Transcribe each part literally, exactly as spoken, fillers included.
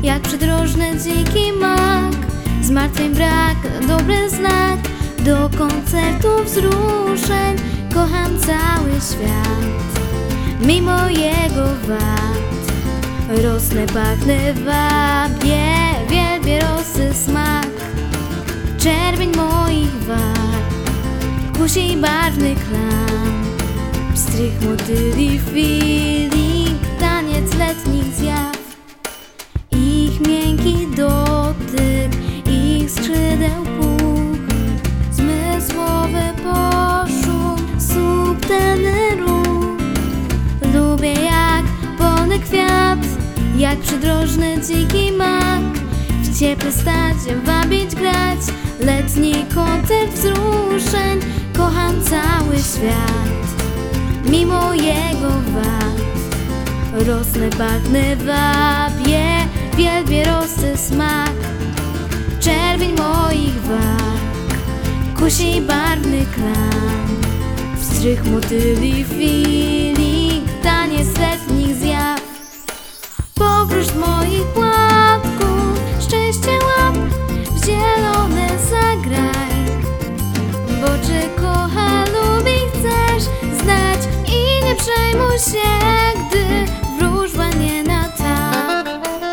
jak przydrożny dziki mak. Zmartwień brak, dobry znak. Do koncertu wzruszeń kocham cały świat. Mimo jego wad rosnę, pachnę, wabię, wielbię rosy smak. Czerwień moich warg kusi barwny klan. Pstrych motyli, feeling, taniec letnich zjaw. Ich miękki dotyk, ich skrzydeł puch, zmysłowy poszum, subtelny ruch. Lubię jak polny kwiat, jak przydrożny dziki mak. W ciepły stać, wabić, grać, letni koncert wzruszeń. Kocham cały świat, mimo jego wad. Rosnę, pachnę, wabię, wielbię rosy smak. Czerwień moich warg kusi barwny klan. Wstrych motyli, feeling, taniec letnich zjaw. Powróć moich płatków, szczęście łap, w zielone zagraj. Bo czy kocha, lubi, chcesz znać i nie przejmuj się, gdy wróżba nie na tak.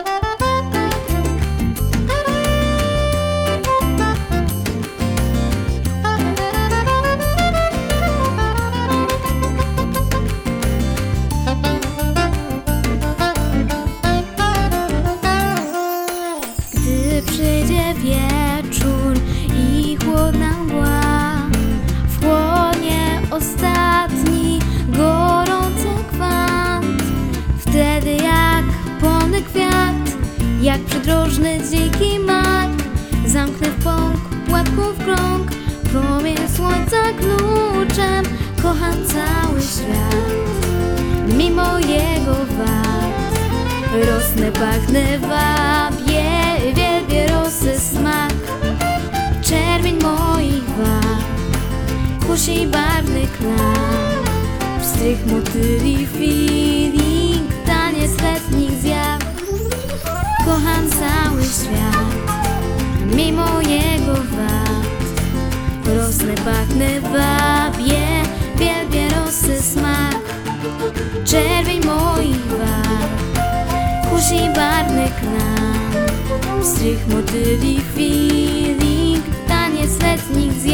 Gdy przyjdzie wieczór i chłodna mgła, wchłonie ostatni gorący kwant. Wtedy jak polny kwiat, jak przydrożny dziki mak. Zamknę w pąk, łapką w krąg, promień słońca kluczem. Kocham cały świat, mimo jego wad. Rosnę, pachnę, wabię, wielbię rosy smak. Czerwień moich warg kusi barwny klan. Wstrych motyli, feeling, taniec letnich zjaw. Kocham cały świat, mimo jego wad. Rosnę, pachnę, wabię, wielbię rosy smak. Czerwień moich warg kusi barwny klan. Wstrych motyli, feeling, taniec letnich zjaw.